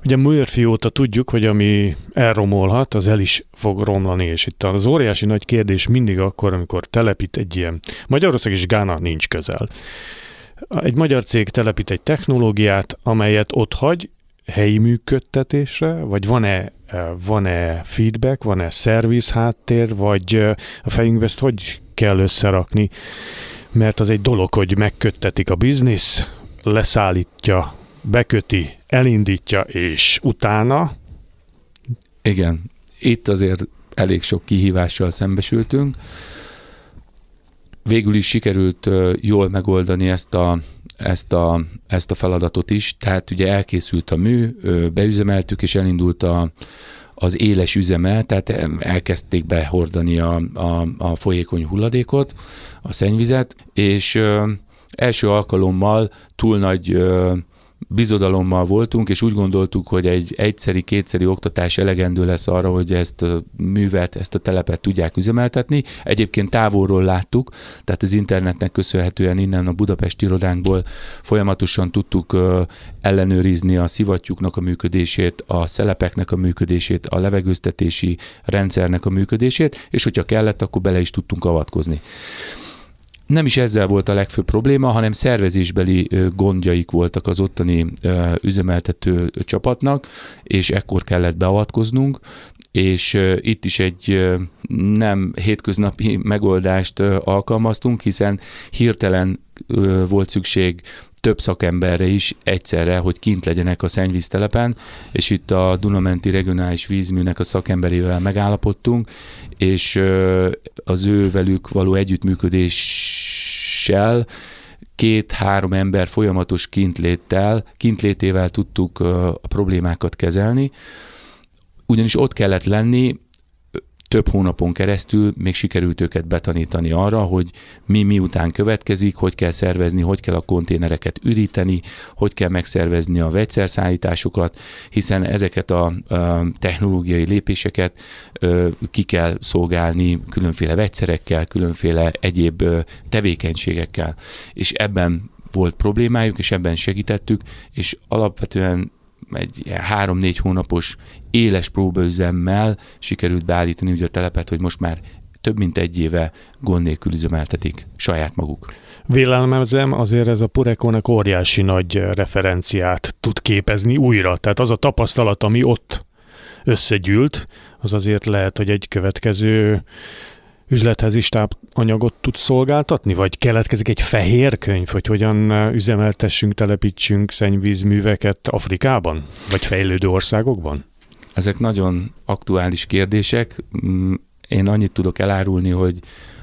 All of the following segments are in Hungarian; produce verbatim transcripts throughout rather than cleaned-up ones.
Ugye Murphy óta tudjuk, hogy ami elromolhat, az el is fog romlani, és itt az óriási nagy kérdés mindig akkor, amikor telepít egy ilyen, Magyarország és Gána nincs közel. Egy magyar cég telepít egy technológiát, amelyet ott hagy helyi működtetésre, vagy van-e, van-e feedback, van-e szerviz háttér, vagy a fejünkbe ezt hogy kell összerakni, mert az egy dolog, hogy megköttetik a biznisz, leszállítja, beköti, elindítja, és utána? Igen, itt azért elég sok kihívással szembesültünk. Végül is sikerült jól megoldani ezt a, ezt a, ezt a feladatot is, tehát ugye elkészült a mű, beüzemeltük, és elindult a, az éles üzeme, tehát elkezdték behordani a, a, a folyékony hulladékot, a szennyvizet, és ö, első alkalommal túl nagy ö, bizodalommal voltunk, és úgy gondoltuk, hogy egy egyszeri, kétszeri oktatás elegendő lesz arra, hogy ezt a művet, ezt a telepet tudják üzemeltetni. Egyébként távolról láttuk, tehát az internetnek köszönhetően innen a budapesti irodánkból folyamatosan tudtuk uh, ellenőrizni a szivattyúknak a működését, a szelepeknek a működését, a levegőztetési rendszernek a működését, és hogyha kellett, akkor bele is tudtunk avatkozni. Nem is ezzel volt a legfőbb probléma, hanem szervezésbeli gondjaik voltak az ottani üzemeltető csapatnak, és ekkor kellett beavatkoznunk, és itt is egy nem hétköznapi megoldást alkalmaztunk, hiszen hirtelen volt szükség több szakemberre is egyszerre, hogy kint legyenek a szennyvíztelepen, és itt a Duna-menti regionális vízműnek a szakemberével megállapodtunk, és az ő velük való együttműködéssel két-három ember folyamatos kintléttel, kintlétével tudtuk a problémákat kezelni, ugyanis ott kellett lenni, több hónapon keresztül még sikerült őket betanítani arra, hogy mi miután következik, hogy kell szervezni, hogy kell a konténereket üríteni, hogy kell megszervezni a vegyszerszállításokat, hiszen ezeket a, a technológiai lépéseket ö, ki kell szolgálni különféle vegyszerekkel, különféle egyéb ö, tevékenységekkel. És ebben volt problémájuk, és ebben segítettük, és alapvetően egy három-négy hónapos éles próbaüzemmel sikerült beállítani ugye a telepet, hogy most már több mint egy éve gond nélkül üzemeltetik saját maguk. Vélelmezem, azért ez a Pureconek óriási nagy referenciát tud képezni újra. Tehát az a tapasztalat, ami ott összegyűlt, az azért lehet, hogy egy következő üzlethez is tápanyagot tud szolgáltatni? Vagy keletkezik egy fehér könyv, hogy hogyan üzemeltessünk, telepítsünk szennyvízműveket Afrikában? Vagy fejlődő országokban? Ezek nagyon aktuális kérdések. Én annyit tudok elárulni, hogy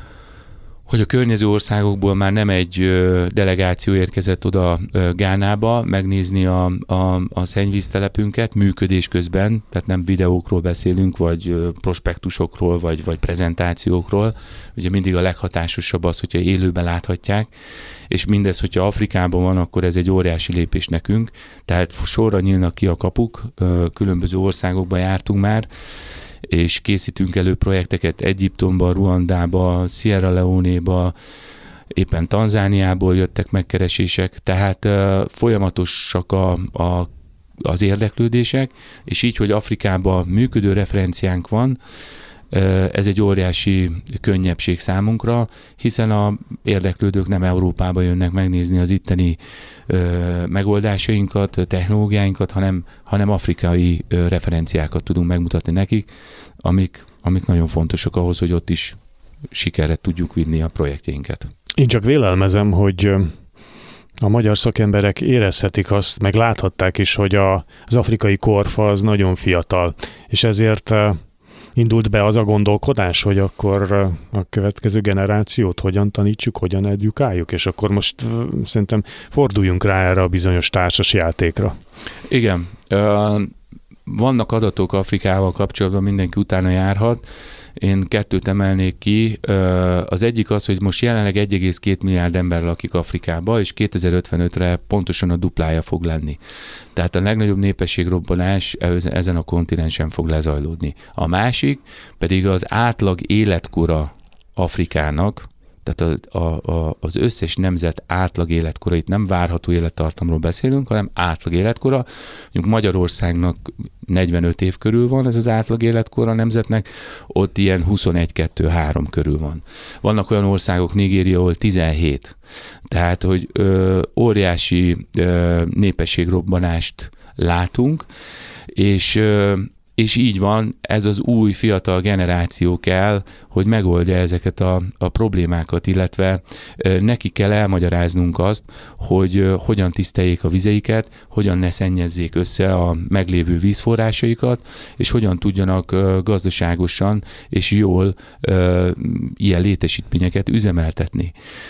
hogy a környező országokból már nem egy delegáció érkezett oda Gánába megnézni a, a, a szennyvíztelepünket működés közben, tehát nem videókról beszélünk, vagy prospektusokról, vagy, vagy prezentációkról. Ugye mindig a leghatásosabb az, hogyha élőben láthatják, és mindez, hogyha Afrikában van, akkor ez egy óriási lépés nekünk, tehát sorra nyílnak ki a kapuk, különböző országokba jártunk már, és készítünk elő projekteket Egyiptomba, Ruandába, Sierra Leone-ba, éppen Tanzániából jöttek megkeresések, tehát uh, folyamatosak a, a, az érdeklődések, és így, hogy Afrikában működő referenciánk van, uh, ez egy óriási könnyebbség számunkra, hiszen a érdeklődők nem Európába jönnek megnézni az itteni uh, megoldásainkat, technológiáinkat, hanem, hanem afrikai uh, referenciákat tudunk megmutatni nekik, amik, amik nagyon fontosak ahhoz, hogy ott is sikerre tudjuk vinni a projektjeinket. Én csak vélelmezem, hogy a magyar szakemberek érezhetik azt, meg láthatták is, hogy a, az afrikai korfa az nagyon fiatal, és ezért indult be az a gondolkodás, hogy akkor a következő generációt hogyan tanítsuk, hogyan edukáljuk, és akkor most szerintem forduljunk rá erre a bizonyos társas játékra. Igen. Vannak adatok Afrikával kapcsolatban, mindenki utána járhat. Én kettőt emelnék ki. Az egyik az, hogy most jelenleg egy egész két milliárd ember lakik Afrikába, és kétezer-ötvenötre pontosan a duplája fog lenni. Tehát a legnagyobb népességrobbanás ezen a kontinensen fog lezajlódni. A másik pedig az átlag életkora Afrikának tehát a, a, a, az összes nemzet átlag életkora, itt nem várható élettartamról beszélünk, hanem átlag életkora. Mondjuk Magyarországnak negyvenöt év körül van ez az átlag életkora a nemzetnek, ott ilyen huszonegy kettő három körül van. Vannak olyan országok, Nigéria, ahol tizenhét. Tehát, hogy ö, óriási ö, népességrobbanást látunk, és ö, És így van, ez az új fiatal generáció kell, hogy megoldja ezeket a, a problémákat, illetve neki kell elmagyaráznunk azt, hogy hogyan tiszteljék a vizeiket, hogyan ne szennyezzék össze a meglévő vízforrásaikat, és hogyan tudjanak gazdaságosan és jól ilyen létesítményeket üzemeltetni.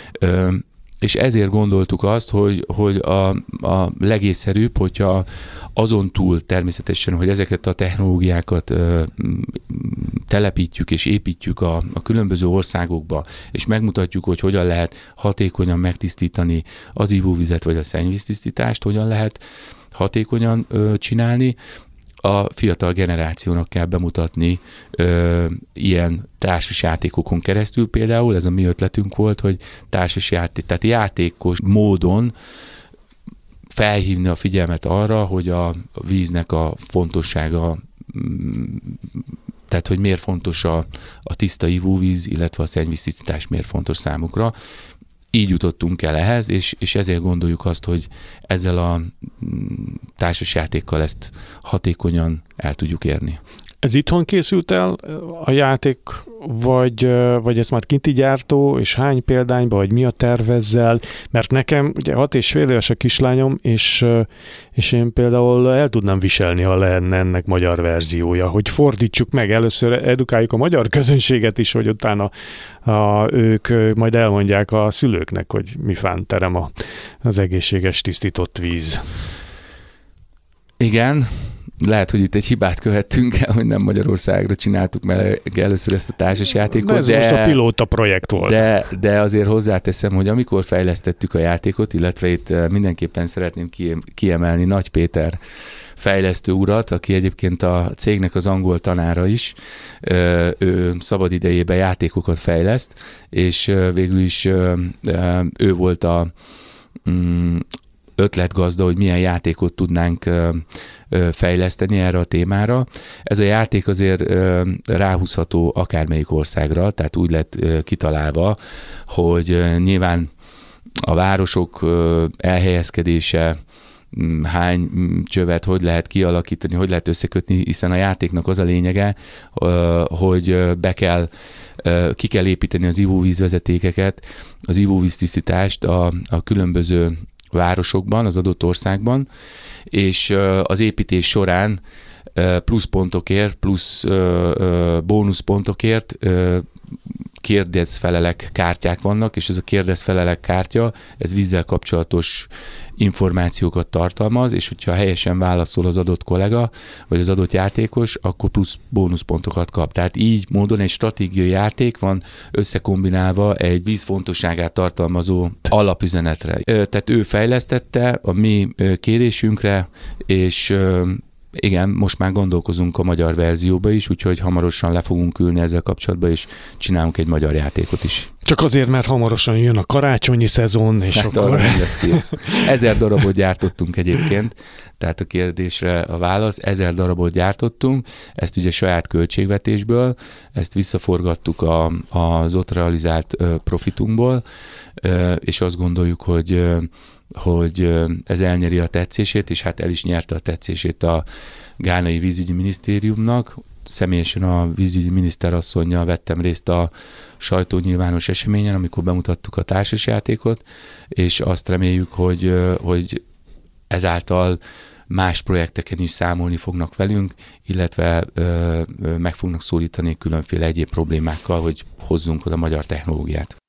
És ezért gondoltuk azt, hogy, hogy a, a legészszerűbb, hogyha azon túl természetesen, hogy ezeket a technológiákat ö, telepítjük és építjük a, a különböző országokba, és megmutatjuk, hogy hogyan lehet hatékonyan megtisztítani az ivóvizet vagy a szennyvíztisztítást, hogyan lehet hatékonyan ö, csinálni, a fiatal generációnak kell bemutatni ö, ilyen társasjátékokon keresztül például, ez a mi ötletünk volt, hogy társasjáték, tehát játékos módon felhívni a figyelmet arra, hogy a víznek a fontossága, tehát hogy miért fontos a, a tiszta ivóvíz, illetve a szennyvíztisztítás miért fontos számukra. Így jutottunk el ehhez, és, és ezért gondoljuk azt, hogy ezzel a társasjátékkal ezt hatékonyan el tudjuk érni. Ez itthon készült el a játék, vagy, vagy ez már kinti gyártó, és hány példányba, vagy mi a terv ezzel? Mert nekem ugye hat és fél éves a kislányom, és, és én például el tudnám viselni, ha lenne ennek magyar verziója, hogy fordítsuk meg, először edukáljuk a magyar közönséget is, hogy utána a, ők majd elmondják a szülőknek, hogy mi fánterem a, az egészséges tisztított víz. Igen. Lehet, hogy itt egy hibát követtünk el, hogy nem Magyarországra csináltuk meg először ezt a társasjátékot. De ez de, most a pilóta projekt volt. De, de azért hozzáteszem, hogy amikor fejlesztettük a játékot, illetve itt mindenképpen szeretném kiemelni Nagy Péter fejlesztő urat, aki egyébként a cégnek az angol tanára is, ő szabadidejében játékokat fejleszt, és végül is ő volt a ötletgazda, hogy milyen játékot tudnánk fejleszteni erre a témára. Ez a játék azért ráhúzható akármelyik országra, tehát úgy lett kitalálva, hogy nyilván a városok elhelyezkedése, hány csövet hogy lehet kialakítani, hogy lehet összekötni, hiszen a játéknak az a lényege, hogy be kell, ki kell építeni az ivóvízvezetékeket, az ivóvíztisztítást a, a különböző városokban, az adott országban, és az építés során pluszpontokért, plusz bónuszpontokért kérdezfelelek kártyák vannak, és ez a kérdezfelelek kártya, ez vízzel kapcsolatos információkat tartalmaz, és hogyha helyesen válaszol az adott kollega, vagy az adott játékos, akkor plusz bónuszpontokat kap. Tehát így módon egy stratégiai játék van összekombinálva egy víz fontosságát tartalmazó alapüzenetre. Tehát ő fejlesztette a mi kérésünkre, és igen, most már gondolkozunk a magyar verzióba is, úgyhogy hamarosan le fogunk ülni ezzel kapcsolatban, és csinálunk egy magyar játékot is. Csak azért, mert hamarosan jön a karácsonyi szezon, és hát akkor... nem lesz kész. Ezer darabot gyártottunk egyébként, tehát a kérdésre a válasz, ezer darabot gyártottunk, ezt ugye saját költségvetésből, ezt visszaforgattuk a, az ott realizált profitunkból, és azt gondoljuk, hogy hogy ez elnyeri a tetszését, és hát el is nyerte a tetszését a gánai vízügyi minisztériumnak. Személyesen a vízügyi miniszterasszonnyal vettem részt a sajtónyilvános eseményen, amikor bemutattuk a társasjátékot, és azt reméljük, hogy, hogy ezáltal más projekteken is számolni fognak velünk, illetve ö, ö, meg fognak szólítani különféle egyéb problémákkal, hogy hozzunk oda magyar technológiát.